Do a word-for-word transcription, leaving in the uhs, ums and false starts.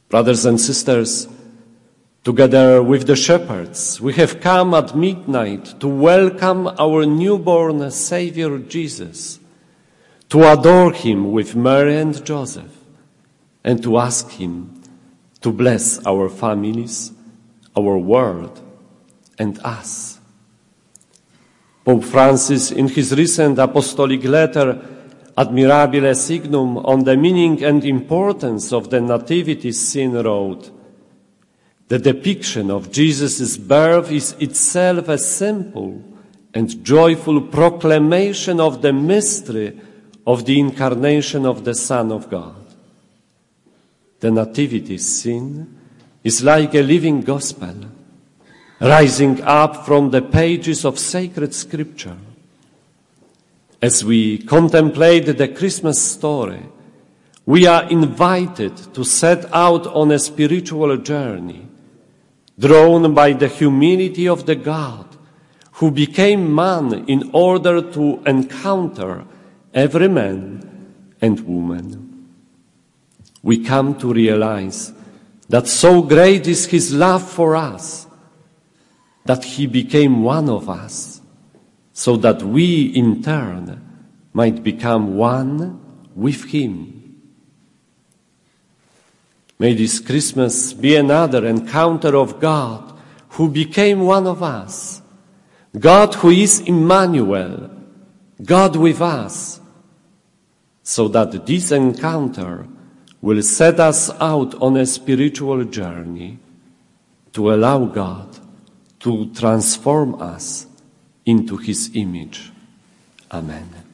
Brothers and sisters, together with the shepherds, we have come at midnight to welcome our newborn Savior Jesus, to adore him with Mary and Joseph, and to ask him to bless our families, our world, and us. Pope Francis, in his recent apostolic letter, Admirabile Signum, on the meaning and importance of the nativity scene, wrote, "The depiction of Jesus' birth is itself a simple and joyful proclamation of the mystery of the incarnation of the Son of God. The nativity scene is like a living gospel, rising up from the pages of sacred scripture. As we contemplate the Christmas story, we are invited to set out on a spiritual journey, drawn by the humility of the God who became man in order to encounter every man and woman. We come to realize that so great is his love for us, that he became one of us, so that we in turn might become one with him. May this Christmas be another encounter of God who became one of us, God who is Emmanuel, God with us, so that this encounter will set us out on a spiritual journey to allow God to transform us into his image. Amen.